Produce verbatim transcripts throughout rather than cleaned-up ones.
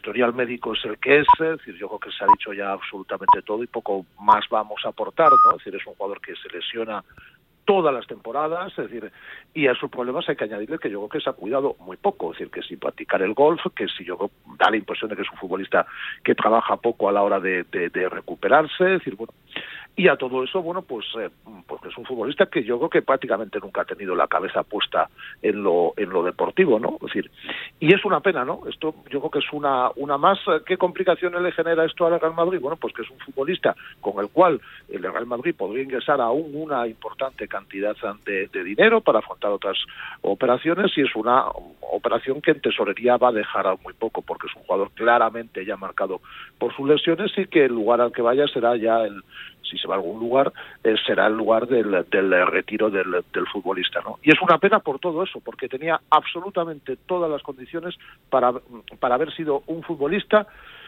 historial médico es el que es, es decir, yo creo que se ha dicho ya absolutamente todo y poco más vamos a aportar, ¿no? Es decir, es un jugador que se lesiona todas las temporadas, es decir, y a sus problemas hay que añadirle que yo creo que se ha cuidado muy poco, es decir, que sin practicar el golf, que si yo creo, da la impresión de que es un futbolista que trabaja poco a la hora de, de, de recuperarse, es decir, bueno, y a todo eso, bueno, pues, eh, pues es un futbolista que yo creo que prácticamente nunca ha tenido la cabeza puesta en lo en lo deportivo, ¿no? Es decir, y es una pena, ¿no? Esto yo creo que es una una más. ¿Qué complicaciones le genera esto al Real Madrid? Bueno, pues que es un futbolista con el cual el Real Madrid podría ingresar aún una importante cantidad de, de dinero para afrontar otras operaciones, y es una operación que en tesorería va a dejar a muy poco, porque es un jugador claramente ya marcado por sus lesiones, y que el lugar al que vaya será ya el, si se va a algún lugar, eh, será el lugar del, del retiro del, del futbolista, ¿no? Y es una pena por todo eso, porque tenía absolutamente todas las condiciones para, para haber sido un futbolista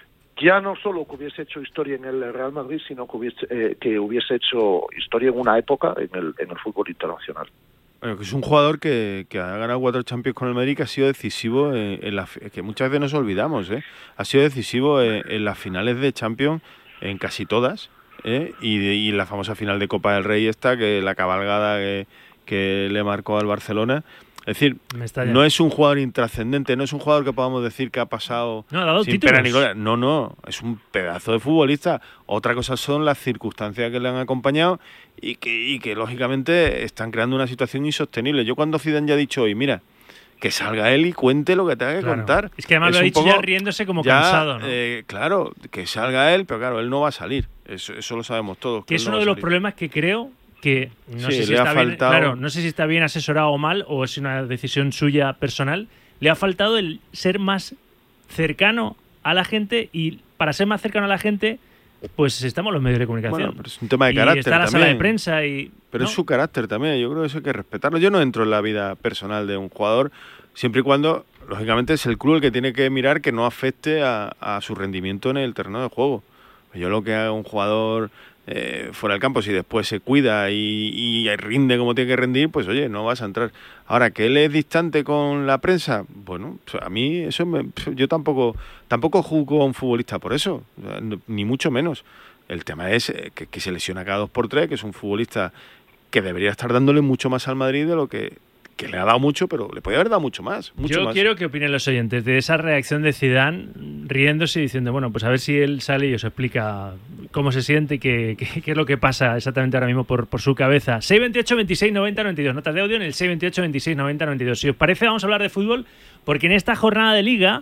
ya no solo que hubiese hecho historia en el Real Madrid, sino que hubiese, eh, que hubiese hecho historia en una época en el, en el fútbol internacional. Bueno, que es un jugador que, que ha ganado cuatro Champions con el Madrid, que ha sido decisivo, en, en la, que muchas veces nos olvidamos, ¿eh? Ha sido decisivo en, en las finales de Champions, en casi todas, ¿eh? y, y la famosa final de Copa del Rey esta, que la cabalgada que, que le marcó al Barcelona. Es decir, no es un jugador intrascendente, no es un jugador que podamos decir que ha pasado no, ha dado sin títulos. pena ni gloria. No, no, es un pedazo de futbolista. Otra cosa son las circunstancias que le han acompañado y que, y que lógicamente están creando una situación insostenible. Yo cuando Zidane ya ha dicho hoy, mira, que salga él y cuente lo que tenga que claro. contar. Es que además es lo ha dicho poco, ya riéndose como ya, cansado, ¿no? Eh, claro, que salga él, pero claro, él no va a salir. Eso, eso lo sabemos todos. Que, que es no uno de los problemas que creo que no sí, sé si le está ha bien, faltado... claro, no sé si está bien asesorado o mal, o es una decisión suya personal. Le ha faltado el ser más cercano a la gente, y para ser más cercano a la gente, pues estamos en los medios de comunicación. Bueno, pero es un tema de y carácter está la también. sala de prensa y... Pero ¿no? es su carácter también, yo creo que eso hay que respetarlo. Yo no entro en la vida personal de un jugador, siempre y cuando, lógicamente, es el club el que tiene que mirar que no afecte a, a su rendimiento en el terreno de juego. Yo lo que haga un jugador eh, fuera del campo, si después se cuida y, y rinde como tiene que rendir, pues oye, no vas a entrar. Ahora, que él es distante con la prensa, bueno, a mí eso me, yo tampoco tampoco juzgo a un futbolista por eso, ni mucho menos. El tema es que, que se lesiona cada dos por tres, que es un futbolista que debería estar dándole mucho más al Madrid de lo que, que le ha dado mucho, pero le podría haber dado mucho más. Mucho Yo más. quiero que opinen los oyentes de esa reacción de Zidane, riéndose y diciendo, bueno, pues a ver si él sale y os explica cómo se siente y qué, qué, qué es lo que pasa exactamente ahora mismo por, por su cabeza. seis veintiocho, veintiséis, noventa, noventa y dos. Notas de audio en el seis veintiocho, veintiséis, noventa, noventa y dos. Si os parece, vamos a hablar de fútbol, porque en esta jornada de Liga,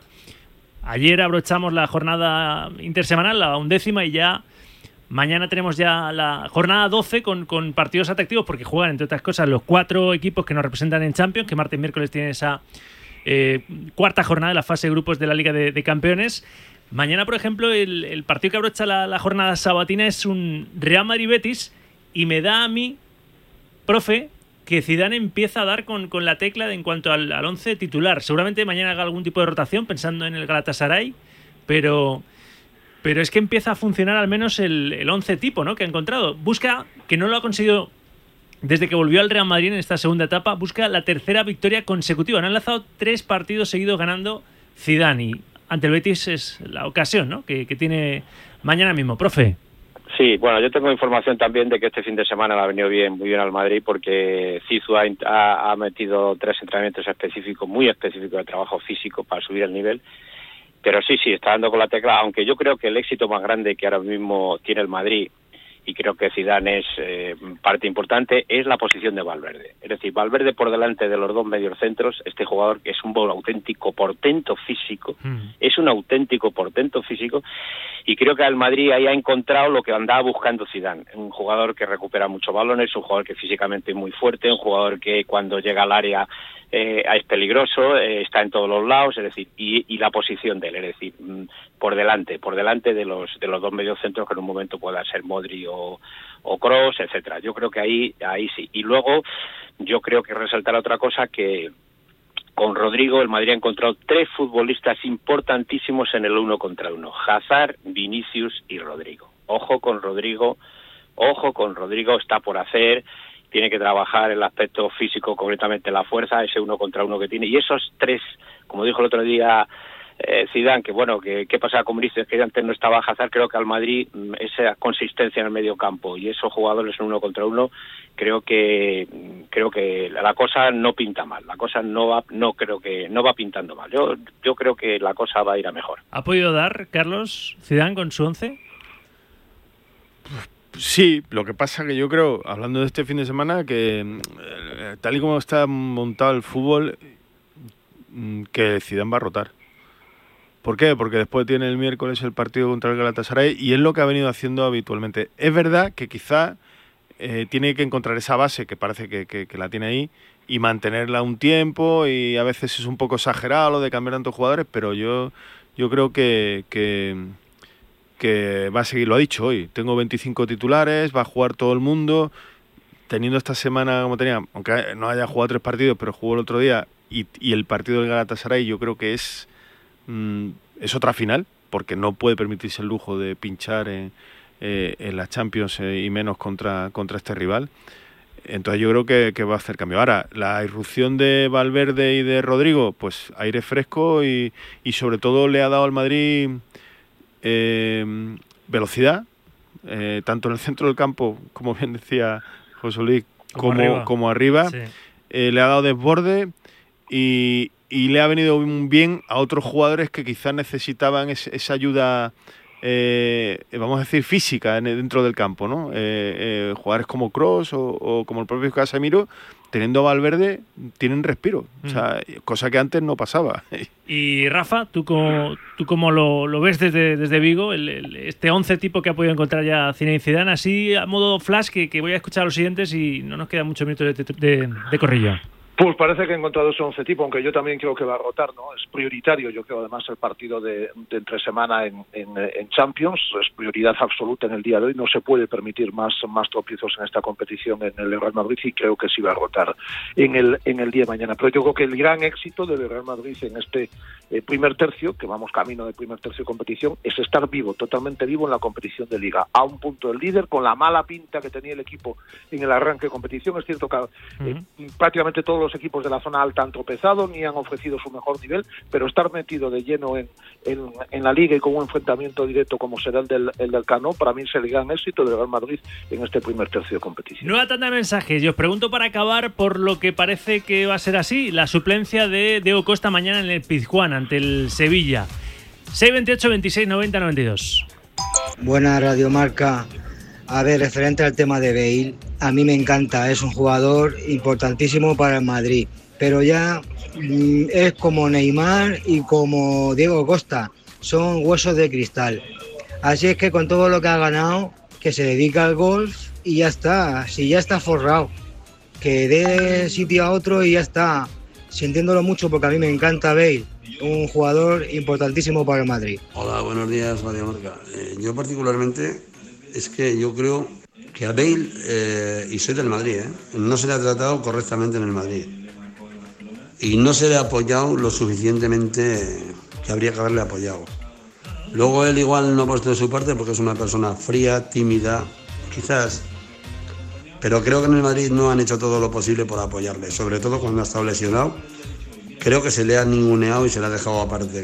ayer abrochamos la jornada intersemanal, la undécima, y ya mañana tenemos ya la jornada doce con, con partidos atractivos, porque juegan, entre otras cosas, los cuatro equipos que nos representan en Champions, que martes y miércoles tienen esa eh, cuarta jornada de la fase de grupos de la Liga de, de Campeones. Mañana, por ejemplo, el, el partido que abrocha la, la jornada sabatina es un Real Madrid-Betis, y me da a mí, profe, que Zidane empieza a dar con, con la tecla de, en cuanto al, al once titular. Seguramente mañana haga algún tipo de rotación pensando en el Galatasaray, pero... Pero es que empieza a funcionar al menos el, el once tipo, ¿no?, que ha encontrado. Busca, que no lo ha conseguido desde que volvió al Real Madrid en esta segunda etapa, busca la tercera victoria consecutiva. No ha lanzado tres partidos seguidos ganando Zidane, y ante el Betis es la ocasión, ¿no?, que, que tiene mañana mismo. Profe. Sí, bueno, yo tengo información también de que este fin de semana le ha venido bien, muy bien al Madrid, porque Zizou ha, ha, ha metido tres entrenamientos específicos, muy específicos de trabajo físico para subir el nivel. Pero sí, sí, está dando con la tecla, aunque yo creo que el éxito más grande que ahora mismo tiene el Madrid, y creo que Zidane es eh, parte importante, es la posición de Valverde. Es decir, Valverde por delante de los dos mediocentros, este jugador que es un auténtico portento físico, mm. es un auténtico portento físico, y creo que al Madrid ahí ha encontrado lo que andaba buscando Zidane, un jugador que recupera muchos balones, un jugador que físicamente es muy fuerte, un jugador que cuando llega al área Eh, es peligroso, eh, está en todos los lados, es decir, y, y la posición de él, es decir, mm, por delante, por delante de los de los dos mediocentros que en un momento puedan ser Modric o, o Kroos, etcétera. Yo creo que ahí ahí sí. Y luego yo creo que resaltar otra cosa, que con Rodrigo el Madrid ha encontrado tres futbolistas importantísimos en el uno contra uno: Hazard, Vinicius y Rodrigo. Ojo con Rodrigo, ojo con Rodrigo, está por hacer. Tiene que trabajar el aspecto físico, concretamente la fuerza, ese uno contra uno que tiene. Y esos tres, como dijo el otro día eh, Zidane, que bueno, que qué pasaba con Vinicius, que antes no estaba Hazard, creo que al Madrid esa consistencia en el medio campo y esos jugadores en uno contra uno, creo que creo que la cosa no pinta mal, la cosa no va, no creo que no va pintando mal. Yo yo creo que la cosa va a ir a mejor. ¿Ha podido dar Carlos Zidane con su once? Sí, lo que pasa que yo creo, hablando de este fin de semana, que eh, tal y como está montado el fútbol, que Zidane va a rotar. ¿Por qué? Porque después tiene el miércoles el partido contra el Galatasaray y es lo que ha venido haciendo habitualmente. Es verdad que quizá eh, tiene que encontrar esa base, que parece que, que, que la tiene ahí, y mantenerla un tiempo, y a veces es un poco exagerado lo de cambiar tantos jugadores, pero yo, yo creo que... que que va a seguir, lo ha dicho hoy, tengo veinticinco titulares, va a jugar todo el mundo, teniendo esta semana como tenía, aunque no haya jugado tres partidos, pero jugó el otro día, y, y el partido del Galatasaray yo creo que es, mm, es otra final, porque no puede permitirse el lujo de pinchar en, eh, en la Champions eh, y menos contra, contra este rival. Entonces yo creo que, que va a hacer cambio. Ahora, la irrupción de Valverde y de Rodrigo, pues aire fresco y, y sobre todo le ha dado al Madrid... Eh, velocidad, eh, tanto en el centro del campo, como bien decía José Luis, como, como arriba, como arriba. Sí. Eh, le ha dado desborde y, y le ha venido bien a otros jugadores que quizás necesitaban es, esa ayuda, eh, vamos a decir, física en, dentro del campo, ¿no? Eh, eh, jugadores como Kroos o, o como el propio Casemiro, teniendo a Valverde, tienen respiro, mm. o sea, cosa que antes no pasaba. Y Rafa, ¿tú cómo, tú cómo lo, lo ves desde, desde Vigo, el, el, este once tipo que ha podido encontrar ya Zinedine Zidane, así a modo flash, que, que voy a escuchar a los siguientes y no nos quedan muchos minutos de, de, de corrillo? Pues parece que ha encontrado ese once tipo, aunque yo también creo que va a rotar, ¿no? Es prioritario, yo creo, además, el partido de, de entre semana en, en, en Champions, es prioridad absoluta en el día de hoy, no se puede permitir más, más tropiezos en esta competición en el Real Madrid y creo que sí va a rotar en el, en el día de mañana. Pero yo creo que el gran éxito del Real Madrid en este eh, primer tercio, que vamos camino del primer tercio de competición, es estar vivo, totalmente vivo en la competición de Liga, a un punto del líder, con la mala pinta que tenía el equipo en el arranque de competición. Es cierto que eh, uh-huh. prácticamente todos los equipos de la zona alta han tropezado, ni han ofrecido su mejor nivel, pero estar metido de lleno en, en, en la Liga y con un enfrentamiento directo como será el del, el del Cano, para mí sería el gran éxito del Real Madrid en este primer tercio de competición. Nueva tanda de mensajes, y os pregunto para acabar, por lo que parece que va a ser así, la suplencia de Diego Costa mañana en el Pizjuán ante el Sevilla. seis veintiocho, veintiséis, noventa, noventa y dos. Buena Radiomarca. A ver, referente al tema de Bale, a mí me encanta, es un jugador importantísimo para el Madrid, pero ya mmm, es como Neymar y como Diego Costa, son huesos de cristal. Así es que con todo lo que ha ganado, que se dedica al golf y ya está, si ya está forrado, que dé sitio a otro y ya está, sintiéndolo mucho porque a mí me encanta Bale, un jugador importantísimo para el Madrid. Hola, buenos días, Radio Marca. Eh, yo particularmente... Es que yo creo que a Bale, eh, y soy del Madrid, ¿eh? no se le ha tratado correctamente en el Madrid. Y no se le ha apoyado lo suficientemente que habría que haberle apoyado. Luego él igual no ha puesto de su parte porque es una persona fría, tímida, quizás. Pero creo que en el Madrid no han hecho todo lo posible por apoyarle, sobre todo cuando ha estado lesionado. Creo que se le ha ninguneado y se le ha dejado aparte.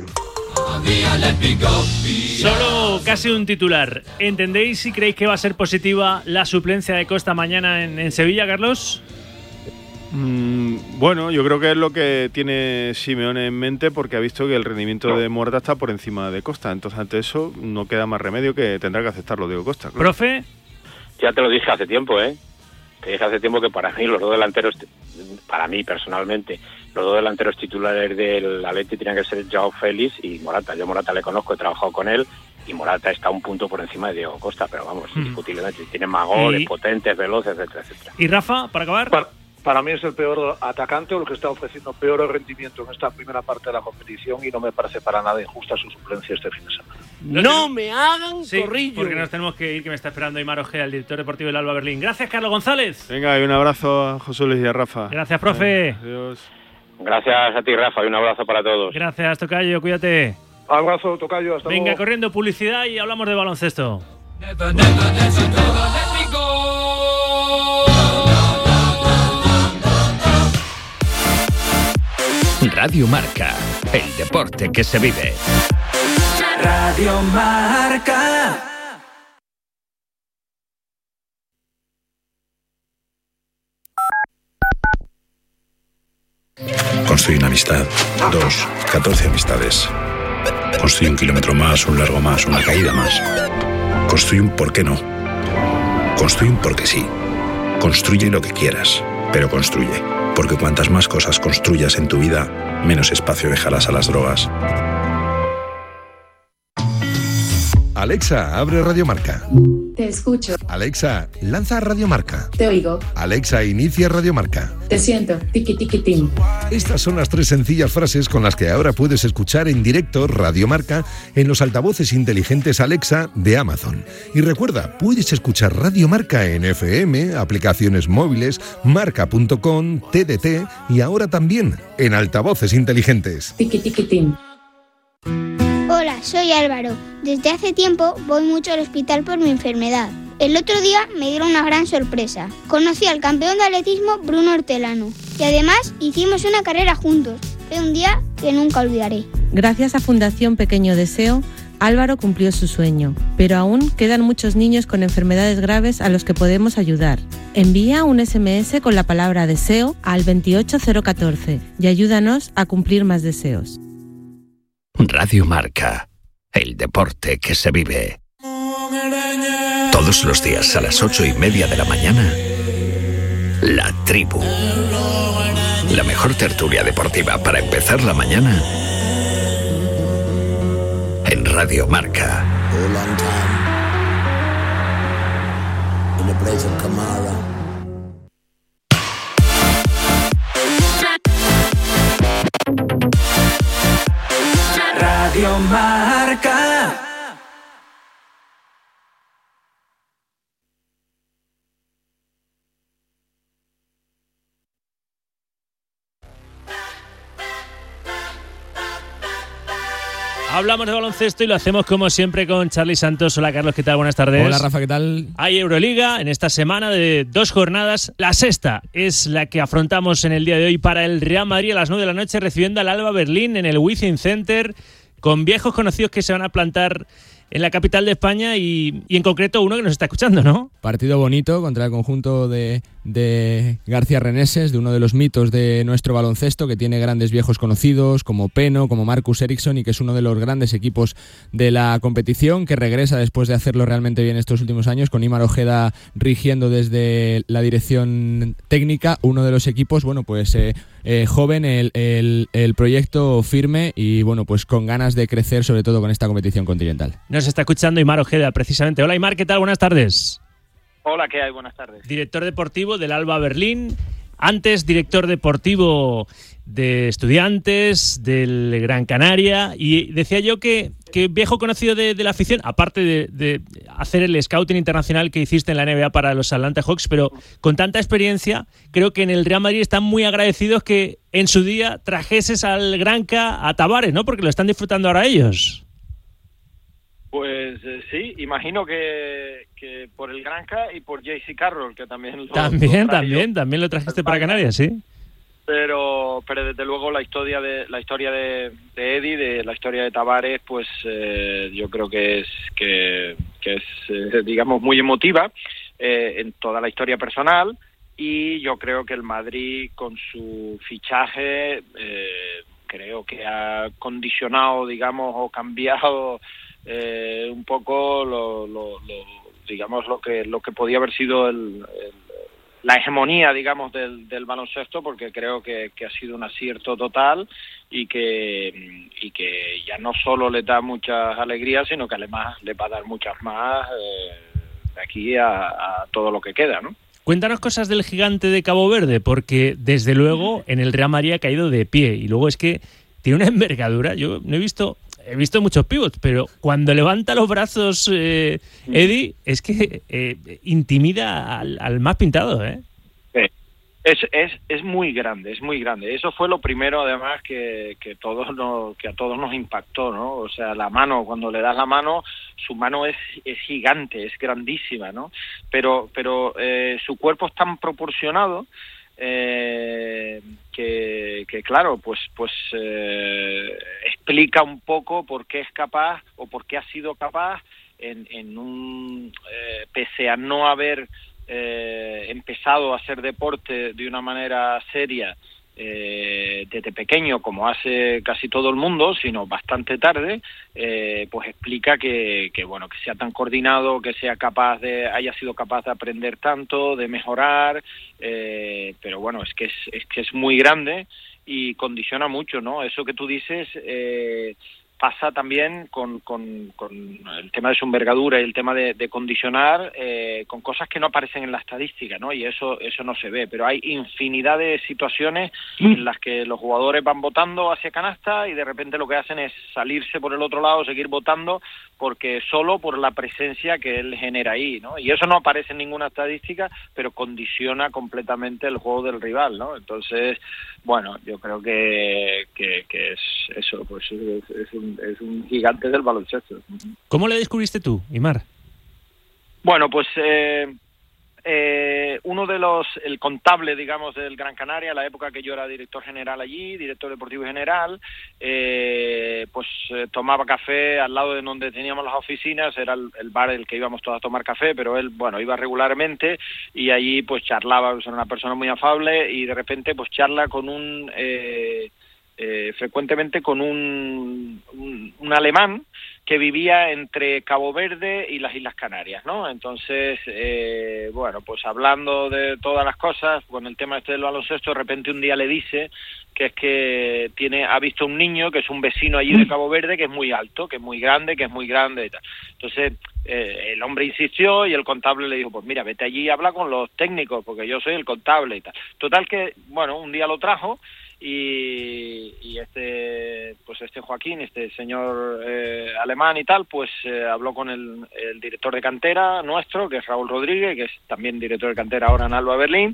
Solo casi un titular. ¿Entendéis si creéis que va a ser positiva la suplencia de Costa mañana en, en Sevilla, Carlos? Mm, bueno, yo creo que es lo que tiene Simeone en mente, porque ha visto que el rendimiento de Morata está por encima de Costa. Entonces, ante eso, no queda más remedio que tendrá que aceptarlo Diego Costa. Claro. ¿Profe? Ya te lo dije hace tiempo, ¿eh? Te dije hace tiempo que para mí los dos delanteros, para mí personalmente, los dos delanteros titulares del Atleti tenían que ser Joao Félix y Morata. Yo Morata le conozco, he trabajado con él y Morata está un punto por encima de Diego Costa, pero vamos, mm. indiscutiblemente. Tiene más goles, y... potentes, veloces, etcétera, etcétera. ¿Y Rafa, para acabar? Para, para mí es el peor atacante o el que está ofreciendo peor rendimiento en esta primera parte de la competición y no me parece para nada injusta su suplencia este fin de semana. No, no me hagan sí, corrillo. Porque nos tenemos que ir, que me está esperando Aimar Ojeda, el director deportivo del Alba Berlín. Gracias, Carlos González. Venga, y un abrazo a José Luis y a Rafa. Gracias, profe. Eh, adiós. Gracias a ti, Rafa, y un abrazo para todos. Gracias, Tocayo, cuídate. Abrazo, Tocayo, hasta Venga, luego. corriendo, publicidad y hablamos de baloncesto. Never, never, Radio Marca, el deporte que se vive. Radio Marca. Construye una amistad, dos, catorce amistades. Construye un kilómetro más, un largo más, una caída más. Construye un por qué no. Construye un porque sí. Construye lo que quieras, pero construye. Porque cuantas más cosas construyas en tu vida, menos espacio dejarás a las drogas. Alexa, abre Radio Marca. Te escucho. Alexa, lanza Radio Marca. Te oigo. Alexa, inicia Radio Marca. Te siento. Tiki tiki tim. Estas son las tres sencillas frases con las que ahora puedes escuchar en directo Radio Marca en los altavoces inteligentes Alexa de Amazon. Y recuerda, puedes escuchar Radio Marca en F M, aplicaciones móviles, marca punto com, T D T y ahora también en altavoces inteligentes. Tiki tiki tim. Hola, soy Álvaro. Desde hace tiempo voy mucho al hospital por mi enfermedad. El otro día me dieron una gran sorpresa. Conocí al campeón de atletismo Bruno Hortelano y además hicimos una carrera juntos. Fue un día que nunca olvidaré. Gracias a Fundación Pequeño Deseo, Álvaro cumplió su sueño, pero aún quedan muchos niños con enfermedades graves a los que podemos ayudar. Envía un ese eme ese con la palabra deseo al veintiocho cero catorce y ayúdanos a cumplir más deseos. Radio Marca, el deporte que se vive. Todos los días a las ocho y media de la mañana, La Tribu. La mejor tertulia deportiva para empezar la mañana en Radio Marca. Radio Marca. Hablamos de baloncesto y lo hacemos como siempre con Charly Santos. Hola Carlos, ¿qué tal? Buenas tardes. Hola Rafa, ¿qué tal? Hay Euroliga en esta semana de dos jornadas. La sexta es la que afrontamos en el día de hoy para el Real Madrid a las nueve de la noche, recibiendo al Alba Berlín en el Wizzing Center, con viejos conocidos que se van a plantar en la capital de España y, y en concreto uno que nos está escuchando, ¿no? Partido bonito contra el conjunto de, de García Reneses, de uno de los mitos de nuestro baloncesto, que tiene grandes viejos conocidos como Peno, como Marcus Ericsson, y que es uno de los grandes equipos de la competición, que regresa después de hacerlo realmente bien estos últimos años, con Ímar Ojeda rigiendo desde la dirección técnica, uno de los equipos, bueno, pues eh, eh, joven, el, el, el proyecto firme y bueno, pues con ganas de crecer, sobre todo con esta competición continental. Nos está escuchando Ímar Ojeda, precisamente. Hola Ímar, ¿qué tal? Buenas tardes. Hola, ¿qué hay? Buenas tardes. Director deportivo del Alba Berlín, antes director deportivo de Estudiantes, del Gran Canaria, y decía yo que, que viejo conocido de, de la afición, aparte de, de hacer el scouting internacional que hiciste en la N B A para los Atlanta Hawks, pero con tanta experiencia, creo que en el Real Madrid están muy agradecidos que en su día trajeses al Granca a Tavares, ¿no? Porque lo están disfrutando ahora ellos. Pues eh, sí, imagino que, que por el Granca y por J C Carroll, que también lo También, lo también, también lo trajiste para Canarias, sí. Pero pero desde luego la historia de la historia de, de Eddie, de la historia de Tavares, pues eh, yo creo que es que, que es eh, digamos muy emotiva eh, en toda la historia personal, y yo creo que el Madrid con su fichaje eh, creo que ha condicionado, digamos, o cambiado Eh, un poco lo, lo, lo digamos lo que lo que podía haber sido el, el, la hegemonía, digamos, del, del baloncesto, porque creo que, que ha sido un acierto total y que y que ya no solo le da muchas alegrías, sino que además le va a dar muchas más eh, de aquí a, a todo lo que queda, ¿no? Cuéntanos cosas del gigante de Cabo Verde, porque desde luego en el Real Madrid ha caído de pie y luego es que tiene una envergadura. Yo no he visto He visto muchos pivots, pero cuando levanta los brazos eh, Eddie, es que eh, intimida al, al más pintado, ¿eh? Es, es es muy grande, es muy grande. Eso fue lo primero, además, que, que todos nos, que a todos nos impactó, ¿no? O sea, la mano, cuando le das la mano, su mano es, es gigante, es grandísima, ¿no? Pero, pero eh, su cuerpo es tan proporcionado eh, que, que claro, pues pues eh, explica un poco por qué es capaz o por qué ha sido capaz en, en un eh, pese a no haber eh, empezado a hacer deporte de una manera seria Eh, desde pequeño, como hace casi todo el mundo, sino bastante tarde, eh, pues explica que, que bueno, que sea tan coordinado, que sea capaz de, haya sido capaz de aprender tanto, de mejorar, eh, pero bueno, es que es, es que es muy grande y condiciona mucho, ¿no? Eso que tú dices eh, pasa también con, con, con el tema de su envergadura y el tema de, de condicionar eh, con cosas que no aparecen en la estadística, ¿no? Y eso eso no se ve, pero hay infinidad de situaciones en las que los jugadores van botando hacia canasta y de repente lo que hacen es salirse por el otro lado, seguir botando, porque solo por la presencia que él genera ahí, ¿no? Y eso no aparece en ninguna estadística, pero condiciona completamente el juego del rival, ¿no? Entonces, bueno, yo creo que, que, que es eso, pues es, es un es un gigante del baloncesto. ¿Cómo le descubriste tú, Imar? Bueno, pues eh, eh, uno de los, el contable, digamos, del Gran Canaria, la época que yo era director general allí, director deportivo general, eh, pues eh, tomaba café al lado de donde teníamos las oficinas, era el, el bar el que íbamos todos a tomar café, pero él, bueno, iba regularmente y allí pues charlaba, pues, era una persona muy afable y de repente pues charla con un... Eh, Eh, frecuentemente con un, un, un alemán que vivía entre Cabo Verde y las Islas Canarias, ¿no? Entonces, eh, bueno, pues hablando de todas las cosas, con el tema este del baloncesto, de repente un día le dice que es que tiene ha visto un niño que es un vecino allí de Cabo Verde que es muy alto, que es muy grande, que es muy grande y tal. Entonces, eh, el hombre insistió y el contable le dijo, pues mira, vete allí y habla con los técnicos, porque yo soy el contable y tal. Total que, bueno, un día lo trajo y, y este pues este Joaquín, este señor eh, alemán y tal, pues eh, habló con el, el director de cantera nuestro, que es Raúl Rodríguez, que es también director de cantera ahora en Alba Berlín,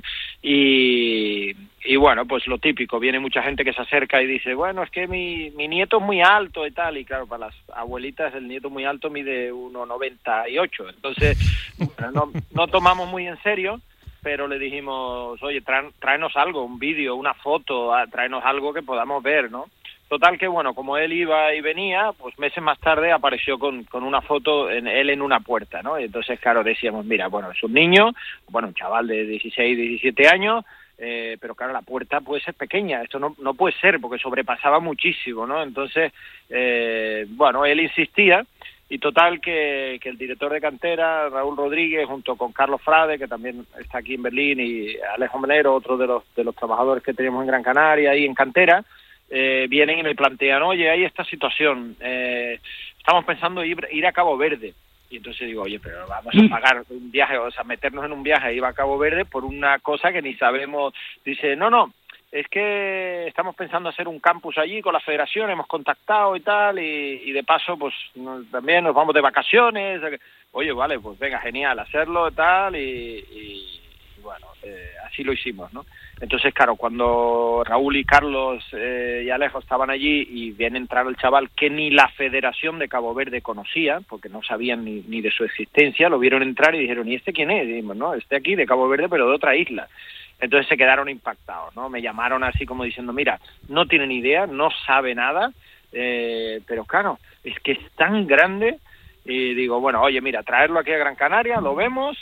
y, y bueno, pues lo típico, viene mucha gente que se acerca y dice, bueno, es que mi, mi nieto es muy alto y tal, y claro, para las abuelitas el nieto muy alto mide uno noventa y ocho, entonces bueno, no, no tomamos muy en serio, pero le dijimos, oye, trae, tráenos algo, un vídeo, una foto, tráenos algo que podamos ver, ¿no? Total que, bueno, como él iba y venía, pues meses más tarde apareció con, con una foto, en él en una puerta, ¿no? Y entonces, claro, decíamos, mira, bueno, es un niño, bueno, un chaval de dieciséis, diecisiete años, eh, pero claro, la puerta puede ser pequeña, esto no, no puede ser, porque sobrepasaba muchísimo, ¿no? Entonces, eh, bueno, él insistía, y total que, que el director de cantera, Raúl Rodríguez, junto con Carlos Frade, que también está aquí en Berlín, y Alejo Melero, otro de los de los trabajadores que teníamos en Gran Canaria, ahí en cantera, eh, vienen y me plantean, oye, hay esta situación, eh, estamos pensando ir, ir a Cabo Verde. Y entonces digo, oye, pero vamos a pagar un viaje, o sea, meternos en un viaje e ir a Cabo Verde por una cosa que ni sabemos. Dice, no, no, es que estamos pensando hacer un campus allí con la federación, hemos contactado y tal, y, y de paso, pues nos, también nos vamos de vacaciones. Oye, vale, pues venga, genial, hacerlo y tal, y, y, y bueno, eh, así lo hicimos, ¿no? Entonces, claro, cuando Raúl y Carlos eh, y Alejo estaban allí y viene a entrar el chaval que ni la Federación de Cabo Verde conocía, porque no sabían ni, ni de su existencia, lo vieron entrar y dijeron, ¿y este quién es? Y dijimos, no, este aquí de Cabo Verde, pero de otra isla. Entonces se quedaron impactados, ¿no? Me llamaron así como diciendo, mira, no tiene ni idea, no sabe nada, eh, pero claro, es que es tan grande, y digo, bueno, oye, mira, traerlo aquí a Gran Canaria, lo vemos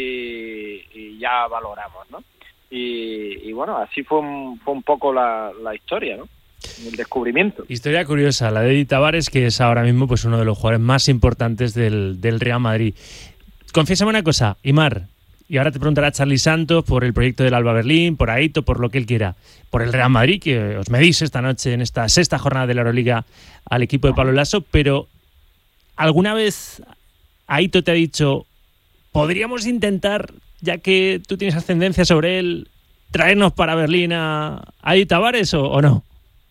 y, y ya valoramos, ¿no? Y, y bueno, así fue un, fue un poco la, la historia, ¿no? El descubrimiento. Historia curiosa, la de Edi Tavares, que es ahora mismo pues uno de los jugadores más importantes del, del Real Madrid. Confiésame una cosa, Imar, y ahora te preguntará Charly Santos por el proyecto del Alba Berlín, por Aito, por lo que él quiera, por el Real Madrid, que os medís esta noche en esta sexta jornada de la Euroliga al equipo de Pablo Lasso, pero ¿alguna vez Aito te ha dicho, podríamos intentar, ya que tú tienes ascendencia sobre él, traernos para Berlín a, a Edi Tavares o, o no?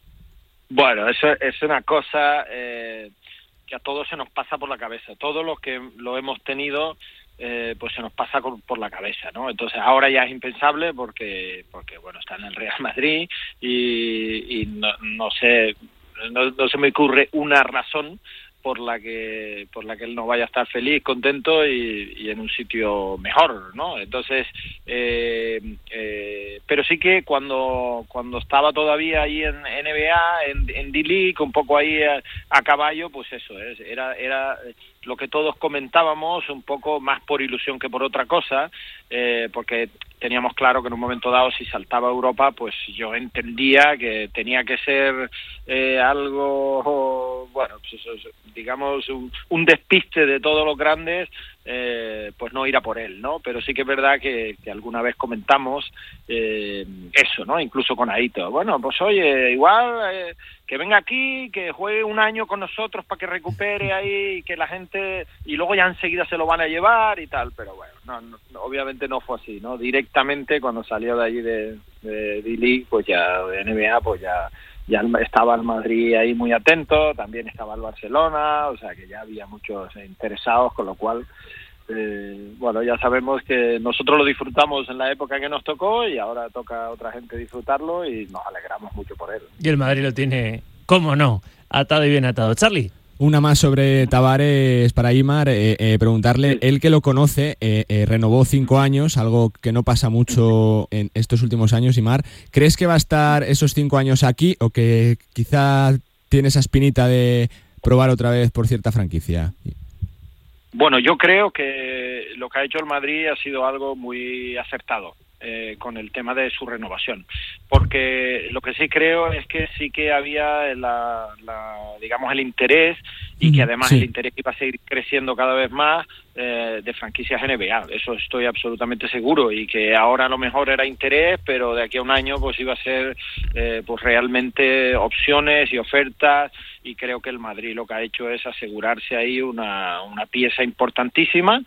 Bueno, eso es una cosa eh, que a todos se nos pasa por la cabeza. Todos los que lo hemos tenido, eh, pues se nos pasa por la cabeza, ¿no? Entonces ahora ya es impensable porque, porque bueno, está en el Real Madrid y, y no, no sé, no, no se me ocurre una razón por la que por la que él no vaya a estar feliz, contento y, y en un sitio mejor, ¿no? Entonces, eh, eh, pero sí que cuando cuando estaba todavía ahí en N B A, en, en D-League, un poco ahí a, a caballo, pues eso, es, era era lo que todos comentábamos, un poco más por ilusión que por otra cosa, eh, porque teníamos claro que en un momento dado, si saltaba a Europa, pues yo entendía que tenía que ser eh, algo, bueno, pues eso, digamos, un, un despiste de todos los grandes, eh, pues no ir a por él, ¿no? Pero sí que es verdad que, que alguna vez comentamos eh, eso, ¿no? Incluso con Aito. Bueno, pues oye, igual eh, que venga aquí, que juegue un año con nosotros para que recupere ahí, que la gente, y luego ya enseguida se lo van a llevar y tal, pero bueno, no, no, obviamente no fue así, ¿no? Directamente cuando salió de allí de, de D-League, pues ya de N B A, pues ya ya estaba el Madrid ahí muy atento, también estaba el Barcelona, o sea que ya había muchos interesados, con lo cual, eh, bueno, ya sabemos que nosotros lo disfrutamos en la época que nos tocó y ahora toca a otra gente disfrutarlo y nos alegramos mucho por él. Y el Madrid lo tiene, cómo no, atado y bien atado. Charlie. Una más sobre Tavares para Imar, eh, eh, preguntarle, sí. Él que lo conoce, eh, eh, renovó cinco años, algo que no pasa mucho en estos últimos años, Imar. ¿Crees que va a estar esos cinco años aquí o que quizá tiene esa espinita de probar otra vez por cierta franquicia? Bueno, yo creo que lo que ha hecho el Madrid ha sido algo muy acertado. Eh, con el tema de su renovación, porque lo que sí creo es que sí que había la, la digamos el interés y que además sí. El interés iba a seguir creciendo cada vez más eh, de franquicias N B A, eso estoy absolutamente seguro, y que ahora a lo mejor era interés, pero de aquí a un año pues iba a ser eh, pues realmente opciones y ofertas, y creo que el Madrid lo que ha hecho es asegurarse ahí una, una pieza importantísima,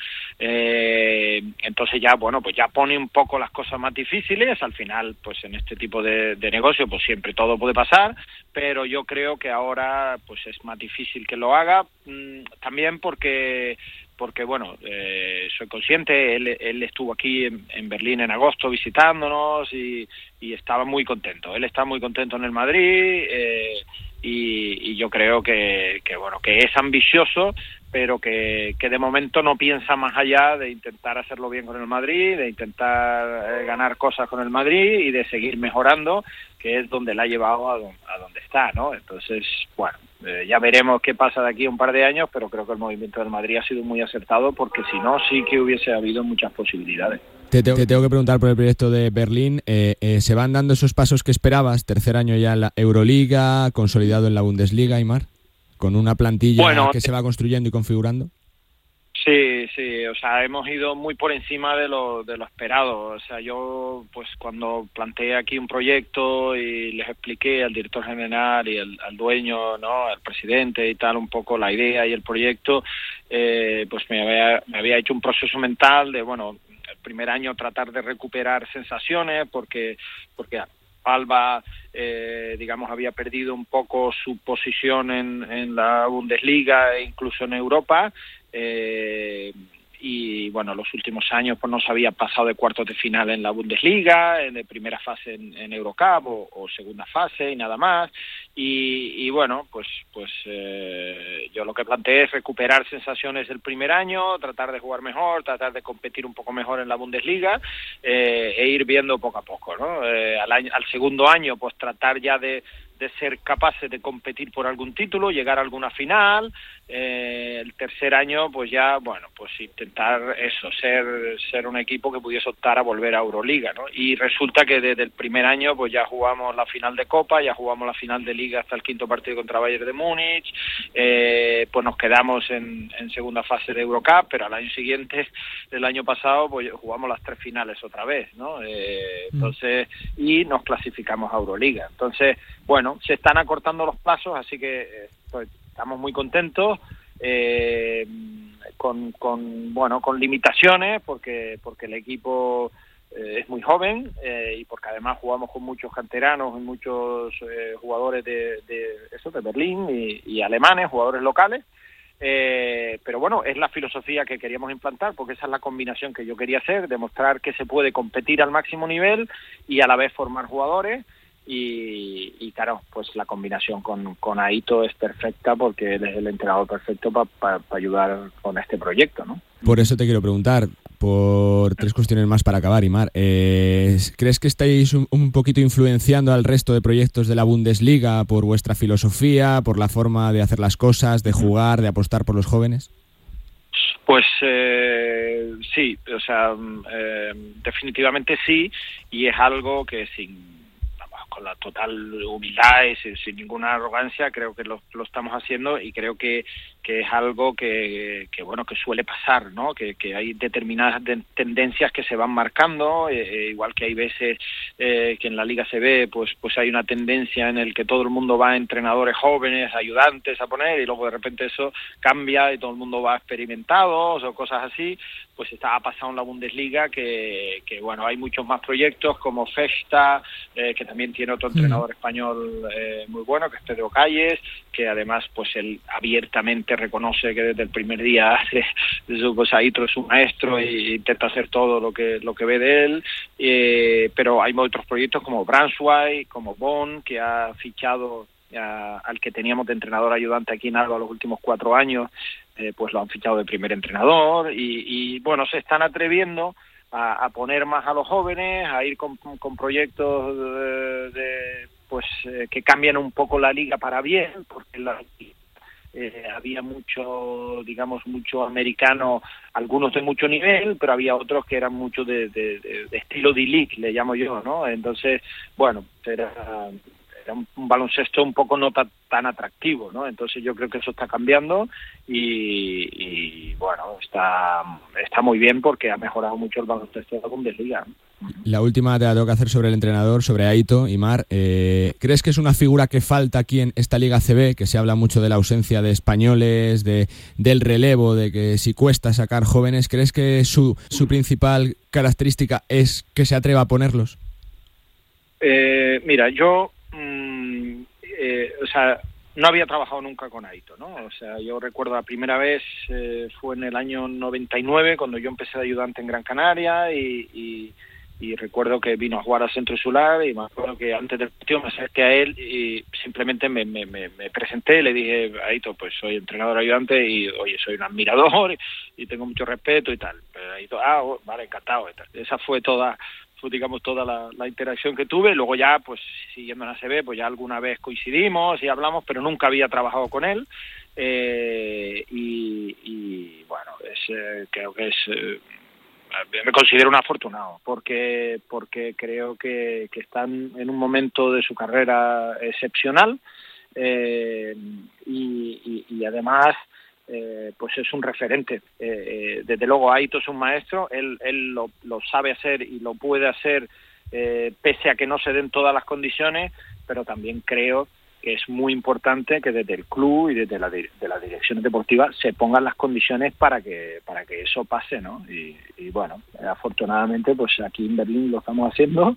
eh, entonces ya bueno pues ya pone un poco las cosas más difíciles. Al final pues en este tipo de, de negocio pues siempre todo puede pasar, pero yo creo que ahora pues es más difícil que lo haga, mmm, también porque porque bueno, eh, soy consciente, él, él estuvo aquí en, en Berlín en agosto visitándonos y, y estaba muy contento, él está muy contento en el Madrid, eh, y, y yo creo que, que bueno, que es ambicioso, pero que, que de momento no piensa más allá de intentar hacerlo bien con el Madrid, de intentar eh, ganar cosas con el Madrid y de seguir mejorando, que es donde la ha llevado a, don, a donde está, ¿no? Entonces, bueno, eh, ya veremos qué pasa de aquí a un par de años, pero creo que el movimiento del Madrid ha sido muy acertado, porque si no, sí que hubiese habido muchas posibilidades. Te, te, te tengo que preguntar por el proyecto de Berlín. Eh, eh, ¿Se van dando esos pasos que esperabas? Tercer año ya en la Euroliga, consolidado en la Bundesliga, Aimar, con una plantilla bueno, que se va construyendo y configurando. Sí, sí, o sea, hemos ido muy por encima de lo de lo esperado. O sea, yo, pues cuando planteé aquí un proyecto y les expliqué al director general y el, al dueño, ¿no?, al presidente y tal, un poco la idea y el proyecto, eh, pues me había, me había hecho un proceso mental de, bueno, el primer año tratar de recuperar sensaciones, porque porque Alba, eh, digamos, había perdido un poco su posición en, en la Bundesliga e incluso en Europa, eh, y bueno, los últimos años pues no se había pasado de cuartos de final en la Bundesliga, en de primera fase en, en Eurocup o, o segunda fase y nada más, y, y bueno, pues pues eh, yo lo que planteé es recuperar sensaciones del primer año, tratar de jugar mejor, tratar de competir un poco mejor en la Bundesliga, eh, e ir viendo poco a poco, ¿no? Eh, al, año, al segundo año pues tratar ya de de ser capaces de competir por algún título, llegar a alguna final, eh, el tercer año pues ya, bueno, pues intentar eso, ser ser un equipo que pudiese optar a volver a Euroliga, ¿no? Y resulta que desde el primer año pues ya jugamos la final de Copa, ya jugamos la final de Liga hasta el quinto partido contra Bayern de Múnich, eh, pues nos quedamos en, en segunda fase de Eurocup, pero al año siguiente, el año pasado, pues jugamos las tres finales otra vez, ¿no? Eh, entonces, y nos clasificamos a Euroliga. Entonces, bueno, se están acortando los plazos, así que pues, estamos muy contentos, eh, con, con bueno con limitaciones, porque porque el equipo eh, es muy joven, eh, y porque además jugamos con muchos canteranos y muchos eh, jugadores de, de eso de Berlín y, y alemanes, jugadores locales. Eh, pero bueno, es la filosofía que queríamos implantar, porque esa es la combinación que yo quería hacer, demostrar que se puede competir al máximo nivel y a la vez formar jugadores. Y, y claro, pues la combinación con, con Aito es perfecta porque él es el entrenador perfecto para pa, pa ayudar con este proyecto, ¿no? Por eso te quiero preguntar, por tres cuestiones más para acabar, Imar. Eh, ¿Crees que estáis un, un poquito influenciando al resto de proyectos de la Bundesliga por vuestra filosofía, por la forma de hacer las cosas, de jugar, de apostar por los jóvenes? Pues eh, sí, o sea, eh, definitivamente sí, y es algo que sin... con la total humildad y sin, sin ninguna arrogancia creo que lo, lo estamos haciendo, y creo que, que es algo que, que bueno que suele pasar, ¿no? Que, que hay determinadas de, tendencias que se van marcando, eh, igual que hay veces eh, que en la Liga C B pues pues hay una tendencia en el que todo el mundo va a entrenadores jóvenes, ayudantes a poner, y luego de repente eso cambia y todo el mundo va a experimentados o cosas así. Pues está ha pasado en la Bundesliga que, que bueno, hay muchos más proyectos como Festa, eh, que también tiene otro entrenador español eh, muy bueno, que es Pedro Calles, que además pues él abiertamente reconoce que desde el primer día hace, pues Aito es un maestro e intenta hacer todo lo que lo que ve de él, eh, pero hay otros proyectos como Braunschweig, como Bonn, que ha fichado a, al que teníamos de entrenador ayudante aquí en Alba los últimos cuatro años, eh, pues lo han fichado de primer entrenador, y, y bueno, se están atreviendo a, a poner más a los jóvenes, a ir con, con proyectos de, de pues eh, que cambian un poco la liga para bien, porque la, eh, había mucho, digamos, mucho americano, algunos de mucho nivel, pero había otros que eran mucho de, de, de, de estilo D-League, le llamo yo, ¿no? Entonces, bueno, era... un, un baloncesto un poco no tan, tan atractivo, ¿no? Entonces yo creo que eso está cambiando y, y bueno, está está muy bien porque ha mejorado mucho el baloncesto de la Bundesliga. La última te la tengo que hacer sobre el entrenador, sobre Aito, Imar. Eh, ¿Crees que es una figura que falta aquí en esta Liga C B? Que se habla mucho de la ausencia de españoles, de del relevo, de que si cuesta sacar jóvenes. ¿Crees que su, su principal característica es que se atreva a ponerlos? Eh, mira, yo... Eh, o sea, no había trabajado nunca con Aito, ¿no? O sea, yo recuerdo la primera vez eh, fue en el año noventa y nueve cuando yo empecé de ayudante en Gran Canaria y, y, y recuerdo que vino a jugar al Centro Insular y me acuerdo que antes del partido me acerqué a él y simplemente me, me, me, me presenté, le dije, Aito, pues soy entrenador ayudante y oye, soy un admirador y, y tengo mucho respeto y tal. Pero Aito, ah, oh, vale, encantado y tal. Esa fue toda... fue, digamos, toda la, la interacción que tuve. Luego ya, pues, siguiendo en A C B, pues ya alguna vez coincidimos y hablamos, pero nunca había trabajado con él. Eh, y, y, bueno, es, eh, creo que es... Eh, me considero un afortunado, porque porque creo que, que están en un momento de su carrera excepcional eh, y, y, y además... Eh, pues es un referente. Eh, eh, desde luego Aito es un maestro, él, él lo, lo sabe hacer y lo puede hacer eh, pese a que no se den todas las condiciones, pero también creo que es muy importante que desde el club y desde la, de la dirección deportiva se pongan las condiciones para que para que eso pase, ¿no? Y, y bueno, afortunadamente pues aquí en Berlín lo estamos haciendo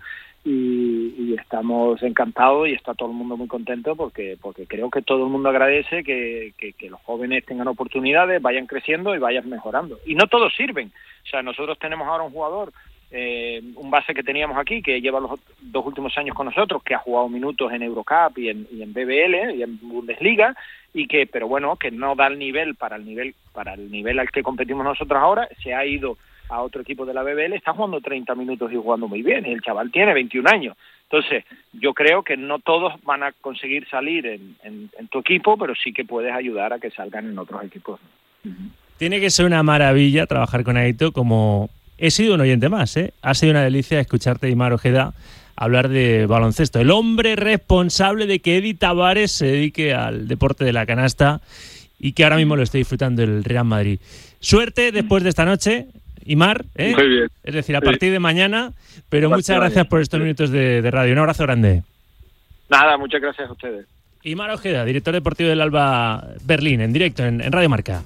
y, y estamos encantados y está todo el mundo muy contento porque porque creo que todo el mundo agradece que, que, que los jóvenes tengan oportunidades, vayan creciendo y vayan mejorando. Y no todos sirven. O sea, nosotros tenemos ahora un jugador, eh, un base que teníamos aquí, que lleva los dos últimos años con nosotros, que ha jugado minutos en Eurocup y en, y en B B L y en Bundesliga, y que, pero bueno, que no da el nivel para el nivel para el nivel al que competimos nosotros ahora, se ha ido a otro equipo de la B B L, está jugando treinta minutos y jugando muy bien, y el chaval tiene veintiún años. Entonces, yo creo que no todos van a conseguir salir en, en, en tu equipo, pero sí que puedes ayudar a que salgan en otros equipos. Tiene que ser una maravilla trabajar con Aito, como he sido un oyente más, ¿eh? Ha sido una delicia escucharte, Imar Ojeda, hablar de baloncesto. El hombre responsable de que Edi Tavares se dedique al deporte de la canasta y que ahora mismo lo esté disfrutando el Real Madrid. Suerte después de esta noche, Imar, ¿eh? Muy bien. Es decir, a partir de mañana, pero muchas gracias por estos minutos de, de radio. Un abrazo grande. Nada, muchas gracias a ustedes. Imar Ojeda, director deportivo del Alba Berlín, en directo en, en Radio Marca.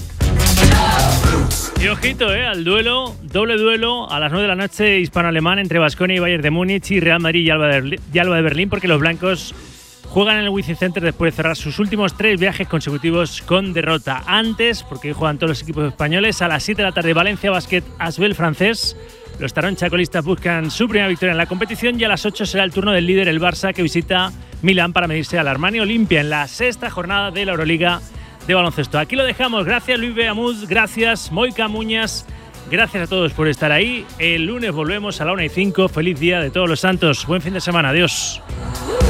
Y ojito, eh, al duelo, doble duelo a las nueve de la noche hispano-alemán entre Baskonia y Bayern de Múnich y Real Madrid y Alba de, y Alba de Berlín, porque los blancos juegan en el Wizzing Center después de cerrar sus últimos tres viajes consecutivos con derrota. Antes, porque hoy juegan todos los equipos españoles, a las siete de la tarde Valencia Basket Asbel francés Los taronchacolistas buscan su primera victoria en la competición y a las ocho será el turno del líder, el Barça, que visita Milán para medirse al Armani Olimpia en la sexta jornada de la Euroliga de baloncesto. Aquí lo dejamos. Gracias, Luis Beamuz. Gracias, Moika Muñas. Gracias a todos por estar ahí. El lunes volvemos a la una y cinco. Feliz día de Todos los Santos. Buen fin de semana. Adiós.